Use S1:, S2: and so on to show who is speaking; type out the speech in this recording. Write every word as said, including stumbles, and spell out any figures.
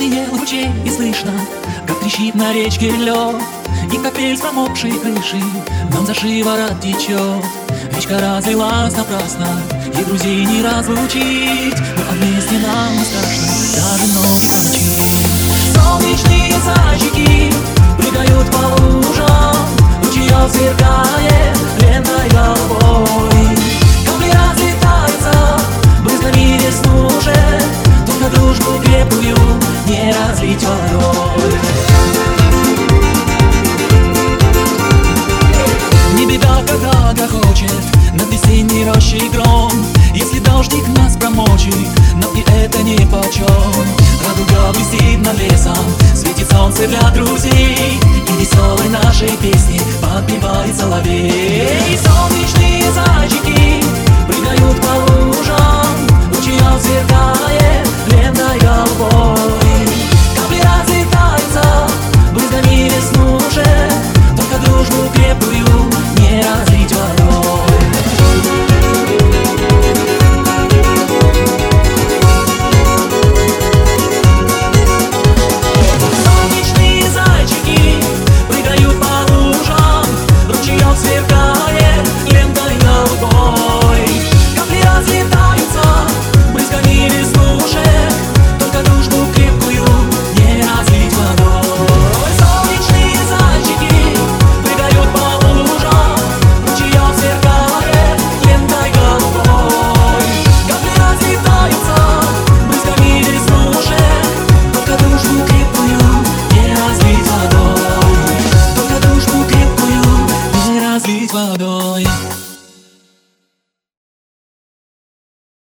S1: Золотые лучи и слышно, как трещит на речке лед, и капель с промокшей крыши нам за шиворот течет. Речка разлилась напрасно, и друзей не разлучить, но а вместе нам не страшно, даже ночь ночи. Солнечные зайчики прыгают по лужам, ручеёк сверкает лентой голубой. Капли разлетаются брызгами веснушек, только дружбу крепкую не разлить водой. Не беда, когда грохочет над весенней рощей гром, если дождик нас промочит, но и это нипочем. Радуга блестит над лесом, светит солнце для друзей, и веселой нашей песни подпевает соловей. Солнечные зайчики прыгают по лужам, ручеёк сверкает лентой голубой. Капли разлетаются брызгами веснушек, только дружбу крепкую не разлить водой. Солнечные зайчики прыгают по лужам, ручеёк сверкает лентой голубой. Капли разлетаются брызгами веснушек, только дружбу крепкую не разлить водой. Солнечные зайчики прыгают по лужам, ручеёк сверкает лентой голубой. Капли разлетаются брызгами веснушек, только дружбу крепкую не разлить водой, только дружбу крепкую не разлить водой.